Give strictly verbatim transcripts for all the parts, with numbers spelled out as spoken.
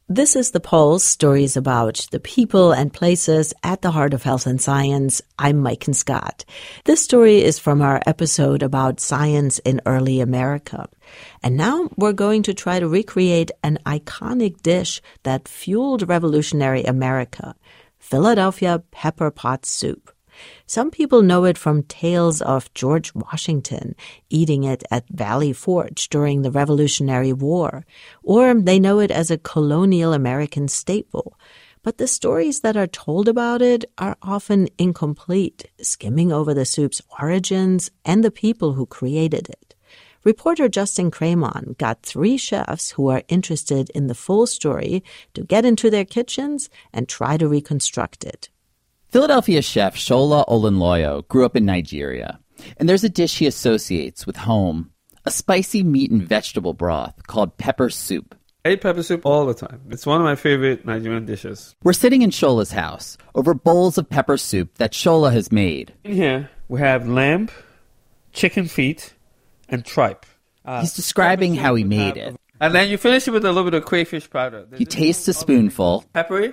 This is The Pulse, stories about the people and places at the heart of health and science. I'm Maiken Scott. This story is from our episode about science in early America. And now we're going to try to recreate an iconic dish that fueled revolutionary America, Philadelphia pepper pot soup. Some people know it from tales of George Washington eating it at Valley Forge during the Revolutionary War, or they know it as a colonial American staple. But the stories that are told about it are often incomplete, skimming over the soup's origins and the people who created it. Reporter Justin Cremon got three chefs who are interested in the full story to get into their kitchens and try to reconstruct it. Philadelphia chef Shola Olenloyo grew up in Nigeria, and there's a dish he associates with home, a spicy meat and vegetable broth called pepper soup. I eat pepper soup all the time. It's one of my favorite Nigerian dishes. We're sitting in Shola's house over bowls of pepper soup that Shola has made. In here, we have lamb, chicken feet, and tripe. Uh, He's describing how he made it. And then you finish it with a little bit of crayfish powder. He tastes a spoonful. Peppery,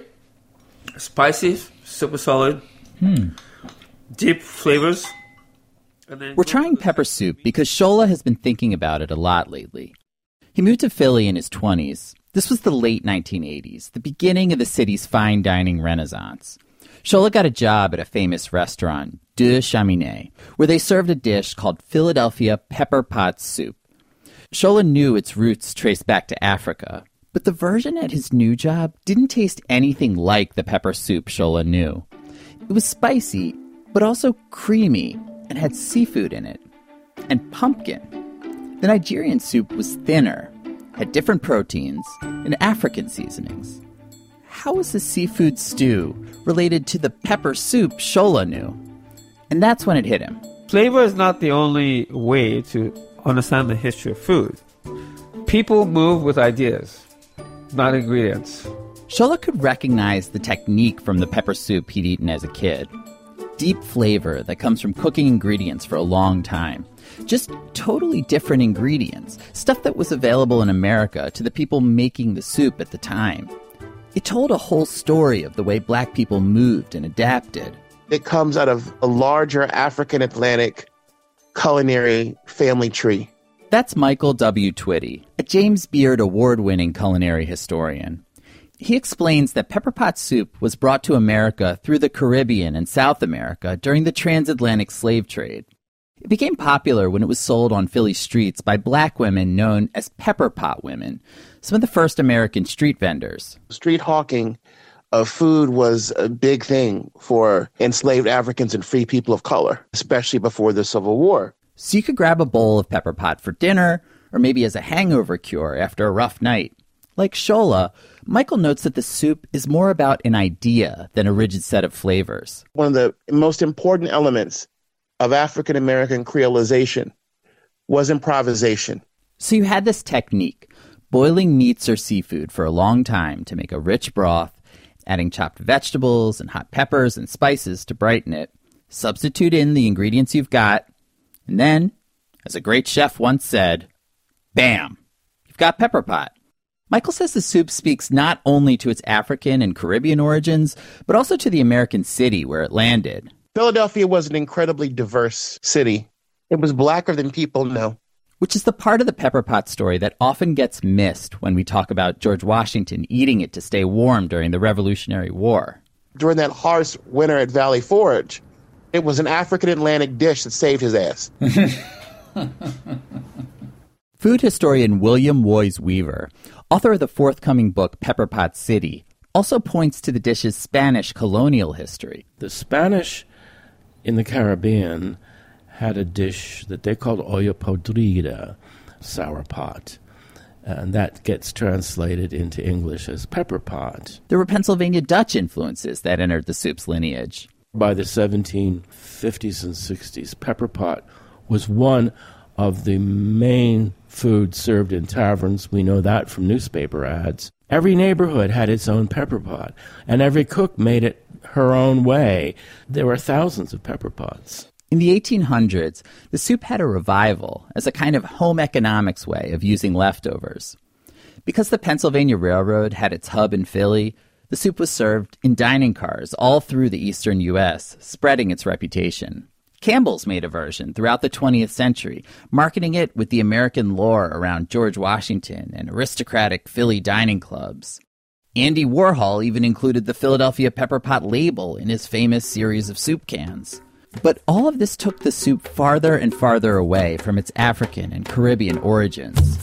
spicy, super solid, hmm. deep flavors. And then We're trying pepper soup because Shola has been thinking about it a lot lately. He moved to Philly in his twenties. This was the late nineteen eighties, the beginning of the city's fine dining renaissance. Shola got a job at a famous restaurant, Deux Cheminées, where they served a dish called Philadelphia pepper pot soup. Shola knew its roots traced back to Africa, but the version at his new job didn't taste anything like the pepper soup Shola knew. It was spicy, but also creamy and had seafood in it. And pumpkin. The Nigerian soup was thinner, had different proteins, and African seasonings. How was the seafood stew related to the pepper soup Shola knew? And that's when it hit him. Flavor is not the only way to understand the history of food. People move with ideas, not ingredients. Shola could recognize the technique from the pepper soup he'd eaten as a kid. Deep flavor that comes from cooking ingredients for a long time. Just totally different ingredients, stuff that was available in America to the people making the soup at the time. It told a whole story of the way black people moved and adapted. It comes out of a larger African Atlantic culinary family tree. That's Michael W. Twitty, a James Beard award-winning culinary historian. He explains that pepper pot soup was brought to America through the Caribbean and South America during the transatlantic slave trade. It became popular when it was sold on Philly streets by black women known as pepper pot women, some of the first American street vendors. Street hawking of food was a big thing for enslaved Africans and free people of color, especially before the Civil War. So you could grab a bowl of pepper pot for dinner, or maybe as a hangover cure after a rough night. Like Shola, Michael notes that the soup is more about an idea than a rigid set of flavors. One of the most important elements of African American creolization was improvisation. So you had this technique, boiling meats or seafood for a long time to make a rich broth, adding chopped vegetables and hot peppers and spices to brighten it. Substitute in the ingredients you've got, and then, as a great chef once said, bam, you've got pepper pot. Michael says the soup speaks not only to its African and Caribbean origins, but also to the American city where it landed. Philadelphia was an incredibly diverse city. It was blacker than people know. Which is the part of the pepper pot story that often gets missed when we talk about George Washington eating it to stay warm during the Revolutionary War. During that harsh winter at Valley Forge, it was an African Atlantic dish that saved his ass. Food historian William Woys Weaver, author of the forthcoming book Pepper Pot City, also points to the dish's Spanish colonial history. The Spanish in the Caribbean had a dish that they called olla podrida, sour pot. And that gets translated into English as pepper pot. There were Pennsylvania Dutch influences that entered the soup's lineage. By the seventeen fifties and sixties, pepper pot was one of the main foods served in taverns. We know that from newspaper ads. Every neighborhood had its own pepper pot, and every cook made it her own way. There were thousands of pepper pots. In the eighteen hundreds, the soup had a revival as a kind of home economics way of using leftovers. Because the Pennsylvania Railroad had its hub in Philly, the soup was served in dining cars all through the eastern U S, spreading its reputation. Campbell's made a version throughout the twentieth century, marketing it with the American lore around George Washington and aristocratic Philly dining clubs. Andy Warhol even included the Philadelphia Pepper Pot label in his famous series of soup cans. But all of this took the soup farther and farther away from its African and Caribbean origins.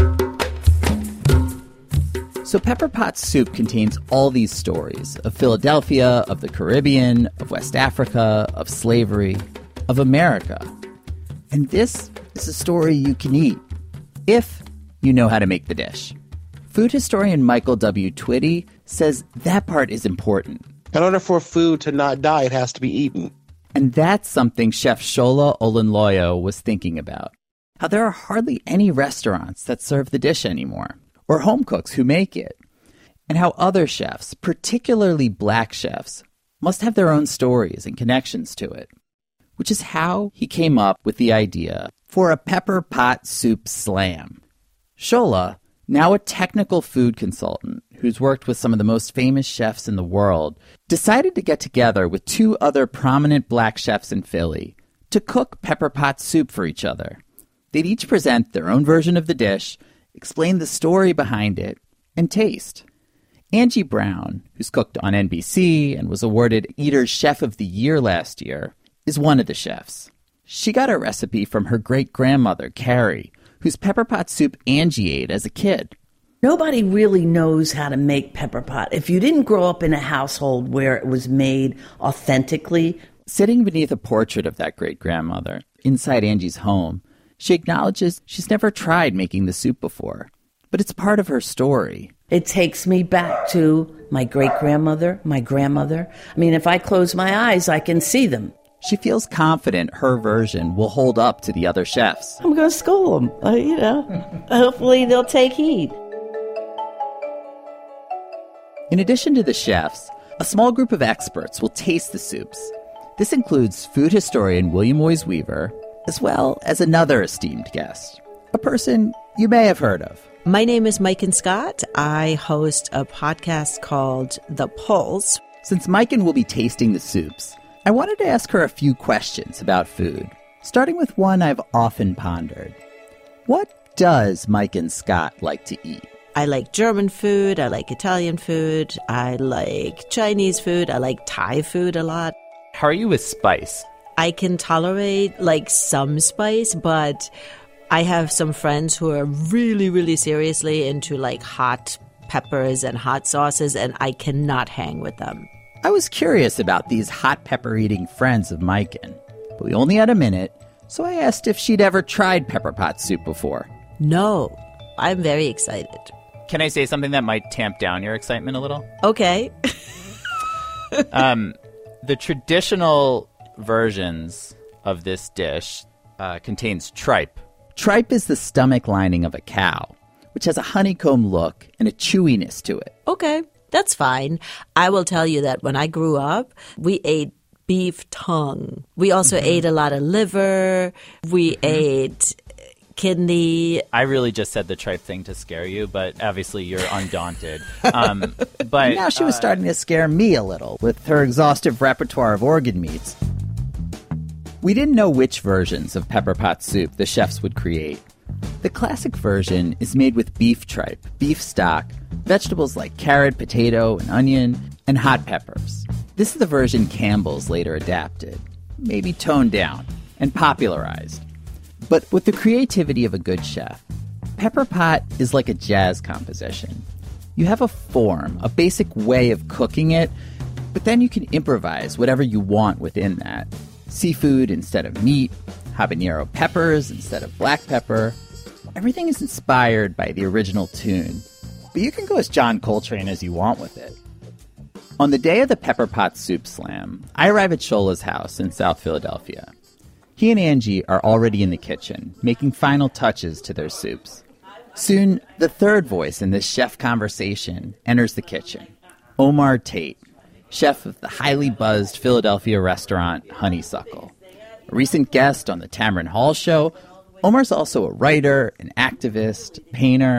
So Pepper Pot soup contains all these stories of Philadelphia, of the Caribbean, of West Africa, of slavery, of America. And this is a story you can eat, if you know how to make the dish. Food historian Michael W. Twitty says that part is important. In order for food to not die, it has to be eaten. And that's something Chef Shola Olunloyo was thinking about. How there are hardly any restaurants that serve the dish anymore, or home cooks who make it. And how other chefs, particularly black chefs, must have their own stories and connections to it. Which is how he came up with the idea for a Pepper Pot Soup Slam. Shola, now a technical food consultant who's worked with some of the most famous chefs in the world, decided to get together with two other prominent black chefs in Philly to cook pepper pot soup for each other. They'd each present their own version of the dish, explain the story behind it, and taste. Angie Brown, who's cooked on N B C and was awarded Eater's Chef of the Year last year, is one of the chefs. She got her recipe from her great-grandmother, Carrie, whose pepper pot soup Angie ate as a kid. Nobody really knows how to make pepper pot. If you didn't grow up in a household where it was made authentically. Sitting beneath a portrait of that great-grandmother, inside Angie's home, she acknowledges she's never tried making the soup before, but it's part of her story. It takes me back to my great-grandmother, my grandmother. I mean, if I close my eyes, I can see them. She feels confident her version will hold up to the other chefs. I'm going to school them, uh, you know. Hopefully they'll take heed. In addition to the chefs, a small group of experts will taste the soups. This includes food historian William Moyes Weaver, as well as another esteemed guest, a person you may have heard of. My name is Maiken Scott. I host a podcast called The Pulse. Since Maiken will be tasting the soups, I wanted to ask her a few questions about food, starting with one I've often pondered. What does Maiken Scott like to eat? I like German food, I like Italian food, I like Chinese food, I like Thai food a lot. How are you with spice? I can tolerate like some spice, but I have some friends who are really, really seriously into like hot peppers and hot sauces, and I cannot hang with them. I was curious about these hot pepper-eating friends of Maiken, but we only had a minute, so I asked if she'd ever tried pepper pot soup before. No, I'm very excited. Can I say something that might tamp down your excitement a little? Okay. um, the traditional versions of this dish uh, contains tripe. Tripe is the stomach lining of a cow, which has a honeycomb look and a chewiness to it. Okay, that's fine. I will tell you that when I grew up, we ate beef tongue. We also mm-hmm. ate a lot of liver. We mm-hmm. ate kidney. I really just said the tripe thing to scare you, but obviously you're undaunted. Um, but now she was uh, starting to scare me a little with her exhaustive repertoire of organ meats. We didn't know which versions of pepper pot soup the chefs would create. The classic version is made with beef tripe, beef stock, vegetables like carrot, potato, and onion, and hot peppers. This is the version Campbell's later adapted, maybe toned down, and popularized. But with the creativity of a good chef, pepper pot is like a jazz composition. You have a form, a basic way of cooking it, but then you can improvise whatever you want within that. Seafood instead of meat, habanero peppers instead of black pepper. Everything is inspired by the original tune, but you can go as John Coltrane as you want with it. On the day of the Pepper Pot Soup Slam, I arrive at Shola's house in South Philadelphia. He and Angie are already in the kitchen, making final touches to their soups. Soon, the third voice in this chef conversation enters the kitchen, Omar Tate, chef of the highly buzzed Philadelphia restaurant Honeysuckle. A recent guest on the Tamron Hall show, Omar's also a writer, an activist, painter,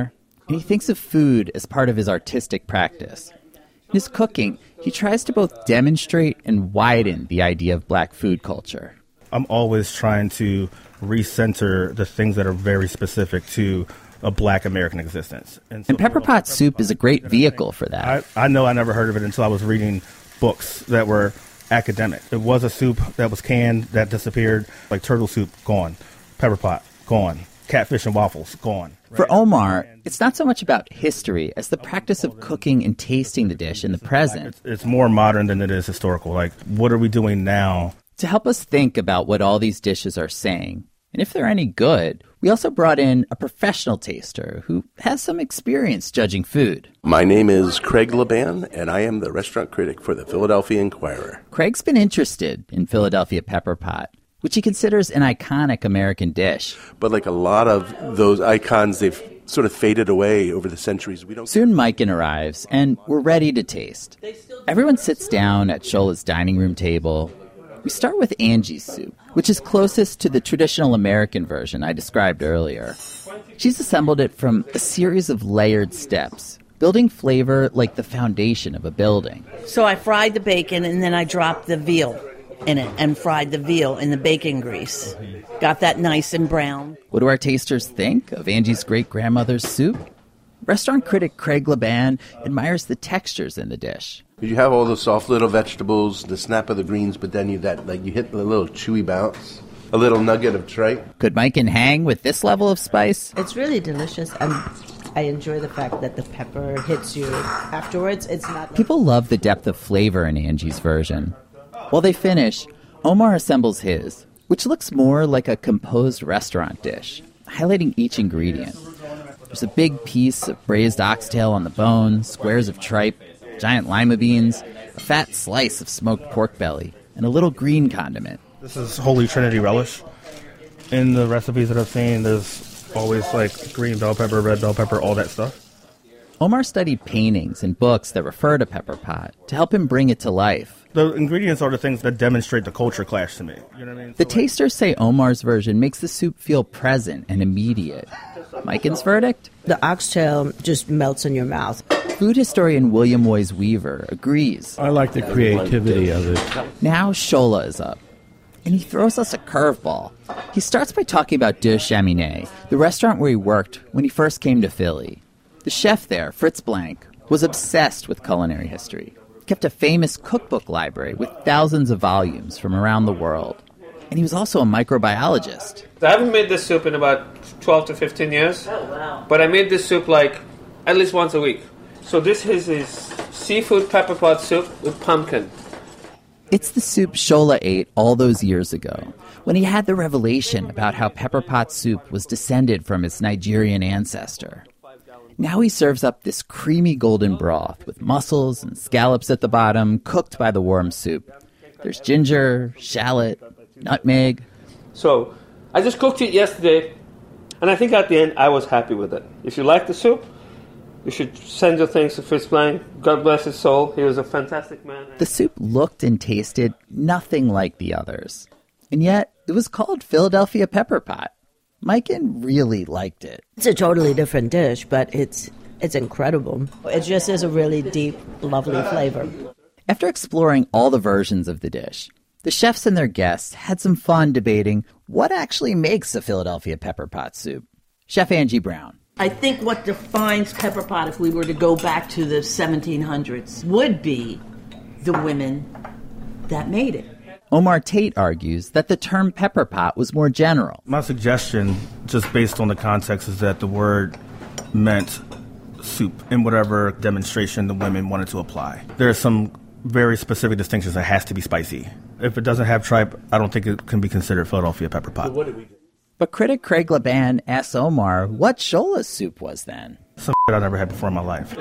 and he thinks of food as part of his artistic practice. In his cooking, he tries to both demonstrate and widen the idea of black food culture. I'm always trying to recenter the things that are very specific to a black American existence. And, so and pepper pot soup is a great vehicle for that. I, I know I never heard of it until I was reading books that were academic. It was a soup that was canned, that disappeared, like turtle soup, gone. Pepper pot, gone. Catfish and waffles, gone. Right? For Omar, it's not so much about history as the practice of cooking and tasting the dish in the present. It's, it's more modern than it is historical. Like, what are we doing now? To help us think about what all these dishes are saying, and if they're any good, we also brought in a professional taster who has some experience judging food. My name is Craig Laban, and I am the restaurant critic for the Philadelphia Inquirer. Craig's been interested in Philadelphia pepper pot, which he considers an iconic American dish. But like a lot of those icons, they've sort of faded away over the centuries. We don't. Soon Mikan arrives, and we're ready to taste. Everyone sits down at Shola's dining room table. We start with Angie's soup, which is closest to the traditional American version I described earlier. She's assembled it from a series of layered steps, building flavor like the foundation of a building. So I fried the bacon, and then I dropped the veal in it and fried the veal in the bacon grease. Got that nice and brown. What do our tasters think of Angie's great-grandmother's soup? Restaurant critic Craig Laban admires the textures in the dish. You have all the soft little vegetables, the snap of the greens, but then you that like you hit the little chewy bounce, a little nugget of tripe. Could Mikan hang with this level of spice? It's really delicious, and I enjoy the fact that the pepper hits you afterwards. It's not like- People love the depth of flavor in Angie's version. While they finish, Omar assembles his, which looks more like a composed restaurant dish, highlighting each ingredient. There's a big piece of braised oxtail on the bone, squares of tripe, giant lima beans, a fat slice of smoked pork belly, and a little green condiment. This is Holy Trinity relish. In the recipes that I've seen, there's always like green bell pepper, red bell pepper, all that stuff. Omar studied paintings and books that refer to pepper pot to help him bring it to life. The ingredients are the things that demonstrate the culture clash to me. You know what I mean? The tasters say Omar's version makes the soup feel present and immediate. Mikan's verdict? The oxtail just melts in your mouth. Food historian William Woys Weaver agrees. I like the creativity of it. Now Shola is up, and he throws us a curveball. He starts by talking about Deux Cheminées, the restaurant where he worked when he first came to Philly. The chef there, Fritz Blank, was obsessed with culinary history. He kept a famous cookbook library with thousands of volumes from around the world. And he was also a microbiologist. I haven't made this soup in about twelve to fifteen years. Oh, wow. But I made this soup like at least once a week. So this is his seafood pepper pot soup with pumpkin. It's the soup Shola ate all those years ago, when he had the revelation about how pepper pot soup was descended from his Nigerian ancestor. Now he serves up this creamy golden broth with mussels and scallops at the bottom, cooked by the warm soup. There's ginger, shallot, nutmeg. So I just cooked it yesterday, and I think at the end I was happy with it. If you like the soup, you should send your thanks to Fritz Blank. God bless his soul. He was a fantastic man. The soup looked and tasted nothing like the others. And yet, it was called Philadelphia Pepper Pot. Mikan really liked it. It's a totally different dish, but it's it's incredible. It just is a really deep, lovely flavor. After exploring all the versions of the dish, the chefs and their guests had some fun debating what actually makes a Philadelphia pepper pot soup. Chef Angie Brown. I think what defines pepper pot, if we were to go back to the seventeen hundreds, would be the women that made it. Omar Tate argues that the term pepper pot was more general. My suggestion, just based on the context, is that the word meant soup in whatever demonstration the women wanted to apply. There are some very specific distinctions. It has to be spicy. If it doesn't have tripe, I don't think it can be considered Philadelphia pepper pot. So what did we do? But critic Craig Laban asks Omar what Shola's soup was then. Some shit I never had before in my life.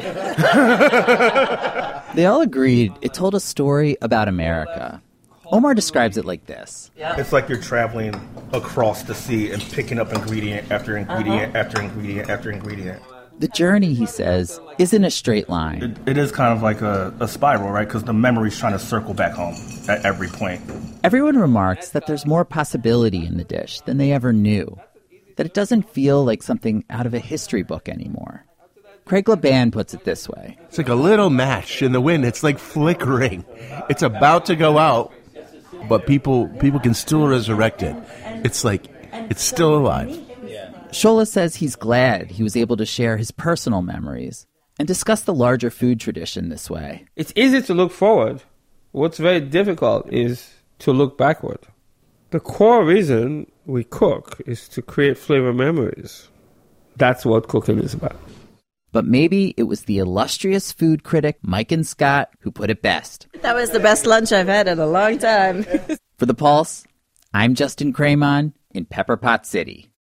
They all agreed it told a story about America. Omar describes it like this. It's like you're traveling across the sea and picking up ingredient after ingredient uh-huh. after ingredient after ingredient. The journey, he says, isn't a straight line. It, it is kind of like a, a spiral, right? Because the memory's trying to circle back home at every point. Everyone remarks that there's more possibility in the dish than they ever knew, that it doesn't feel like something out of a history book anymore. Craig Laban puts it this way. It's like a little match in the wind. It's like flickering. It's about to go out, but people people can still resurrect it. It's like it's still alive. Shola says he's glad he was able to share his personal memories and discuss the larger food tradition this way. It's easy to look forward. What's very difficult is to look backward. The core reason we cook is to create flavor memories. That's what cooking is about. But maybe it was the illustrious food critic Miken Scott who put it best. That was the best lunch I've had in a long time. For The Pulse, I'm Justin Cremon in Pepper Pot City.